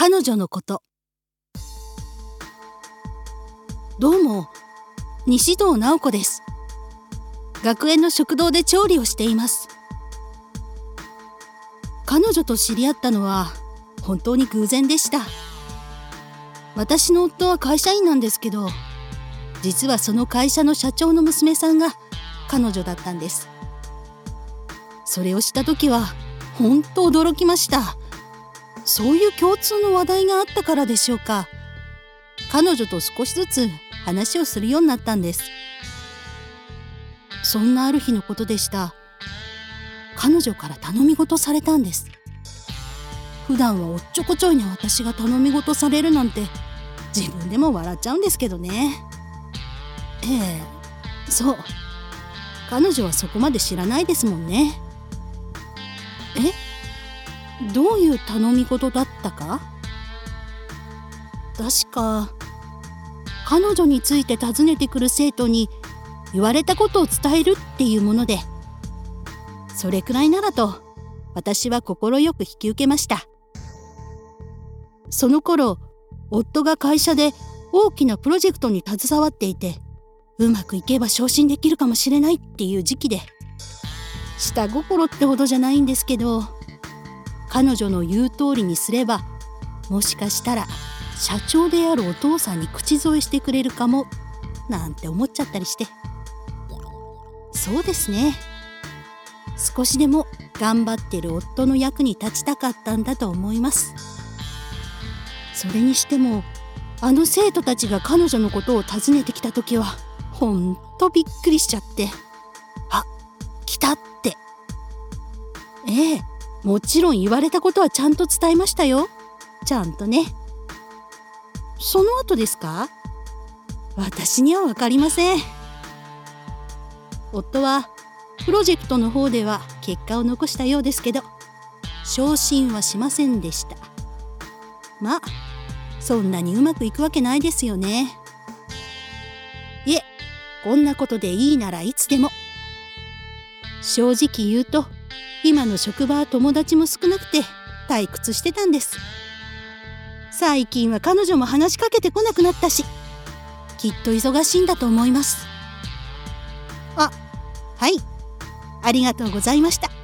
彼女のこと。どうも、西堂直子です。学園の食堂で調理をしています。彼女と知り合ったのは本当に偶然でした。私の夫は会社員なんですけど、実はその会社の社長の娘さんが彼女だったんです。それを知った時は本当驚きました。そういう共通の話題があったからでしょうか。彼女と少しずつ話をするようになったんです。そんなある日のことでした。彼女から頼み事されたんです。普段はおっちょこちょいに私が頼み事されるなんて自分でも笑っちゃうんですけどね。そう。彼女はそこまで知らないですもんね。どういう頼み事だったか？確か彼女について尋ねてくる生徒に言われたことを伝えるっていうもので、それくらいならと私は快く引き受けました。その頃、夫が会社で大きなプロジェクトに携わっていて、うまくいけば昇進できるかもしれないっていう時期で、下心ってほどじゃないんですけど、彼女の言う通りにすれば、もしかしたら社長であるお父さんに口添えしてくれるかもなんて思っちゃったりして。そうですね。少しでも頑張ってる夫の役に立ちたかったんだと思います。それにしても、あの生徒たちが彼女のことを尋ねてきた時はほんとびっくりしちゃって、あ、来たって。もちろん言われたことはちゃんと伝えましたよ。ちゃんとね。その後ですか？私には分かりません。夫はプロジェクトの方では結果を残したようですけど、昇進はしませんでした。まあ、そんなにうまくいくわけないですよね。いえ、こんなことでいいならいつでも。正直言うと、今の職場は友達も少なくて退屈してたんです。最近は彼女も話しかけてこなくなったし、きっと忙しいんだと思います。はい、ありがとうございました。